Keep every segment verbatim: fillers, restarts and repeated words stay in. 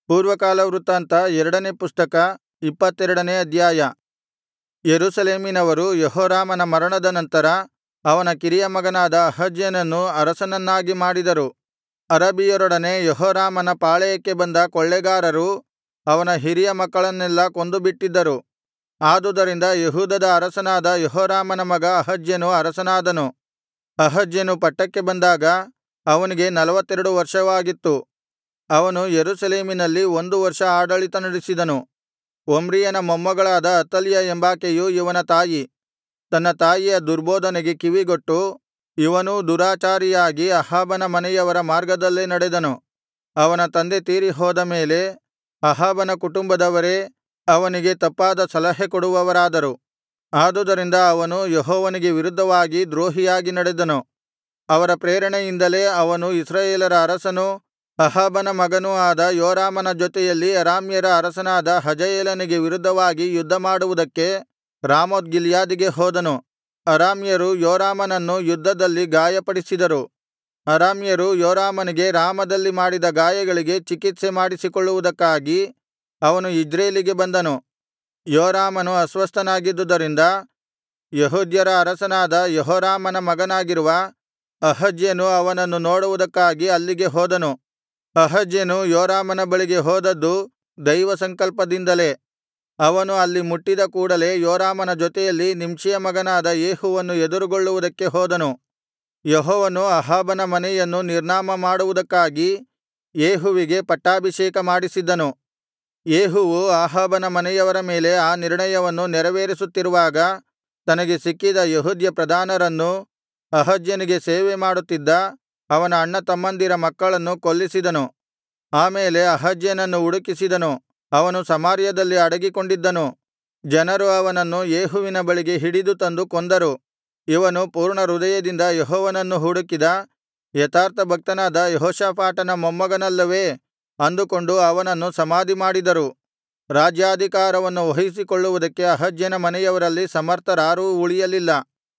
ಪೂರ್ವಕಾಲವೃತ್ತಾಂತ ಎರಡನೇ ಪುಸ್ತಕ ಇಪ್ಪತ್ತೆರಡನೇ ಅಧ್ಯಾಯ. ಯೆರೂಸಲೇಮಿನವರು ಯೆಹೋರಾಮನ ಮರಣದ ನಂತರ ಅವನ ಕಿರಿಯ ಮಗನಾದ ಅಹಜ್ಯನನ್ನು ಅರಸನನ್ನಾಗಿ ಮಾಡಿದರು. ಅರಬಿಯರೊಡನೆ ಯೆಹೋರಾಮನ ಪಾಳೆಯಕ್ಕೆ ಬಂದ ಕೊಳ್ಳೆಗಾರರು ಅವನ ಹಿರಿಯ ಮಕ್ಕಳನ್ನೆಲ್ಲಾ ಕೊಂದುಬಿಟ್ಟಿದ್ದರು. ಆದುದರಿಂದ ಯೆಹೂದದ ಅರಸನಾದ ಯೆಹೋರಾಮನ ಮಗ ಅಹಜ್ಯನು ಅರಸನಾದನು. ಅಹಜ್ಯನು ಪಟ್ಟಕ್ಕೆ ಬಂದಾಗ ಅವನಿಗೆ ನಲ್ವತ್ತೆರಡು ವರ್ಷವಾಗಿತ್ತು. ಅವನು ಯೆರೂಸಲೇಮಿನಲ್ಲಿ ಒಂದು ವರ್ಷ ಆಡಳಿತ ನಡೆಸಿದನು. ಒಮ್ರಿಯನ ಮೊಮ್ಮಗಳಾದ ಅತಲ್ಯ ಎಂಬಾಕೆಯು ಇವನ ತಾಯಿ. ತನ್ನ ತಾಯಿಯ ದುರ್ಬೋಧನೆಗೆ ಕಿವಿಗೊಟ್ಟು ಇವನೂ ದುರಾಚಾರಿಯಾಗಿ ಅಹಾಬನ ಮನೆಯವರ ಮಾರ್ಗದಲ್ಲೇ ನಡೆದನು. ಅವನ ತಂದೆ ತೀರಿಹೋದ ಮೇಲೆ ಅಹಾಬನ ಕುಟುಂಬದವರೇ ಅವನಿಗೆ ತಪ್ಪಾದ ಸಲಹೆ ಕೊಡುವವರಾದರು. ಆದುದರಿಂದ ಅವನು ಯೆಹೋವನಿಗೆ ವಿರುದ್ಧವಾಗಿ ದ್ರೋಹಿಯಾಗಿ ನಡೆದನು. ಅವರ ಪ್ರೇರಣೆಯಿಂದಲೇ ಅವನು ಇಸ್ರಾಯೇಲರ ಅರಸನೂ ಅಹಾಬನ ಮಗನೂ ಆದ ಯೋರಾಮನ ಜೊತೆಯಲ್ಲಿ ಅರಾಮ್ಯರ ಅರಸನಾದ ಹಜಾಯೇಲನಿಗೆ ವಿರುದ್ಧವಾಗಿ ಯುದ್ಧಮಾಡುವುದಕ್ಕೆ ರಾಮೋತ್ ಗಿಲ್ಯಾದಿಗೆ ಹೋದನು. ಅರಾಮ್ಯರು ಯೋರಾಮನನ್ನು ಯುದ್ಧದಲ್ಲಿ ಗಾಯಪಡಿಸಿದರು. ಅರಾಮ್ಯರು ಯೋರಾಮನಿಗೆ ರಾಮದಲ್ಲಿ ಮಾಡಿದ ಗಾಯಗಳಿಗೆ ಚಿಕಿತ್ಸೆ ಮಾಡಿಸಿಕೊಳ್ಳುವುದಕ್ಕಾಗಿ ಅವನು ಇಜ್ರೇಲಿಗೆ ಬಂದನು. ಯೋರಾಮನು ಅಸ್ವಸ್ಥನಾಗಿದ್ದುದರಿಂದ ಯೆಹೂದ್ಯರ ಅರಸನಾದ ಯೆಹೋರಾಮನ ಮಗನಾಗಿರುವ ಅಹಜ್ಯನು ಅವನನ್ನು ನೋಡುವುದಕ್ಕಾಗಿ ಅಲ್ಲಿಗೆ ಹೋದನು. ಅಹಜ್ಯನು ಯೋರಾಮನ ಬಳಿಗೆ ಹೋದದ್ದು ದೈವಸಂಕಲ್ಪದಿಂದಲೇ. ಅವನು ಅಲ್ಲಿ ಮುಟ್ಟಿದ ಕೂಡಲೆ ಯೋರಾಮನ ಜೊತೆಯಲ್ಲಿ ನಿಂಷಿಯ ಮಗನಾದ ಯೇಹುವನ್ನು ಎದುರುಗೊಳ್ಳುವುದಕ್ಕೆ ಹೋದನು. ಯೆಹೋವನು ಅಹಾಬನ ಮನೆಯನ್ನು ನಿರ್ನಾಮ ಮಾಡುವುದಕ್ಕಾಗಿ ಯೇಹುವಿಗೆ ಪಟ್ಟಾಭಿಷೇಕ ಮಾಡಿಸಿದ್ದನು. ಯೇಹುವು ಅಹಾಬನ ಮನೆಯವರ ಮೇಲೆ ಆ ನಿರ್ಣಯವನ್ನು ನೆರವೇರಿಸುತ್ತಿರುವಾಗ ತನಗೆ ಸಿಕ್ಕಿದ ಯೆಹೂದ್ಯ ಪ್ರಧಾನರನ್ನೂ ಅಹಜ್ಯನಿಗೆ ಸೇವೆ ಮಾಡುತ್ತಿದ್ದ ಅವನ ಅಣ್ಣತಮ್ಮಂದಿರ ಮಕ್ಕಳನ್ನು ಕೊಲ್ಲಿಸಿದನು. ಆಮೇಲೆ ಅಹಜ್ಯನನ್ನು ಹುಡುಕಿಸಿದನು. ಅವನು ಸಮಾರ್ಯದಲ್ಲಿ ಅಡಗಿಕೊಂಡಿದ್ದನು. ಜನರು ಅವನನ್ನು ಯೇಹುವಿನ ಬಳಿಗೆ ಹಿಡಿದು ತಂದು ಕೊಂದರು. ಇವನು ಪೂರ್ಣಹೃದಯದಿಂದ ಯೆಹೋವನನ್ನು ಹುಡುಕಿದ ಯಥಾರ್ಥಭಕ್ತನಾದ ಯೆಹೋಷಾಫಾಟನ ಮೊಮ್ಮಗನಲ್ಲವೇ ಅಂದುಕೊಂಡು ಅವನನ್ನು ಸಮಾಧಿಮಾಡಿದರು. ರಾಜ್ಯಾಧಿಕಾರವನ್ನು ವಹಿಸಿಕೊಳ್ಳುವುದಕ್ಕೆ ಅಹಜ್ಯನ ಮನೆಯವರಲ್ಲಿ ಸಮರ್ಥರಾರೂ ಉಳಿಯಲಿಲ್ಲ.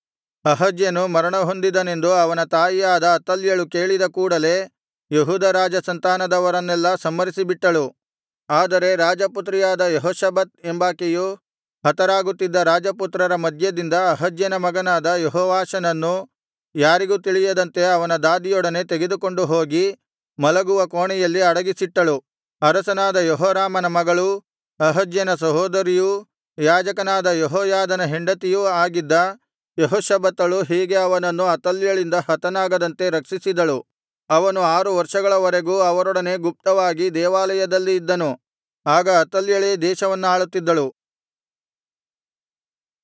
ಅಹಜ್ಯನು ಮರಣಹೊಂದಿದನೆಂದು ಅವನ ತಾಯಿಯಾದ ಅತಲ್ಯಳು ಕೇಳಿದ ಕೂಡಲೆ ಯೆಹೂದ ರಾಜ ಸಂತಾನದವರನ್ನೆಲ್ಲಾ ಸಂಹರಿಸಿಬಿಟ್ಟಳು. ಆದರೆ ರಾಜಪುತ್ರಿಯಾದ ಯೆಹೋಷಬತ್ ಎಂಬಾಕೆಯು ಹತರಾಗುತ್ತಿದ್ದ ರಾಜಪುತ್ರರ ಮಧ್ಯದಿಂದ ಅಹಜ್ಯನ ಮಗನಾದ ಯೆಹೋವಾಷನನ್ನು ಯಾರಿಗೂ ತಿಳಿಯದಂತೆ ಅವನ ದಾದಿಯೊಡನೆ ತೆಗೆದುಕೊಂಡು ಹೋಗಿ ಮಲಗುವ ಕೋಣೆಯಲ್ಲಿ ಅಡಗಿಸಿಟ್ಟಳು. ಅರಸನಾದ ಯೆಹೋರಾಮನ ಮಗಳೂ ಅಹಜ್ಯನ ಸಹೋದರಿಯೂ ಯಾಜಕನಾದ ಯೆಹೋಯಾದನ ಹೆಂಡತಿಯೂ ಆಗಿದ್ದ ಯೆಹೋಷಬತ್ತಳು ಹೀಗೆ ಅವನನ್ನು ಅತಲ್ಯಳಿಂದ ಹತನಾಗದಂತೆ ರಕ್ಷಿಸಿದಳು. ಅವನು ಆರು ವರ್ಷಗಳವರೆಗೂ ಅವರೊಡನೆ ಗುಪ್ತವಾಗಿ ದೇವಾಲಯದಲ್ಲಿ ಇದ್ದನು. ಆಗ ಅತಲ್ಯಳೇ ದೇಶವನ್ನಾಳುತ್ತಿದ್ದಳು.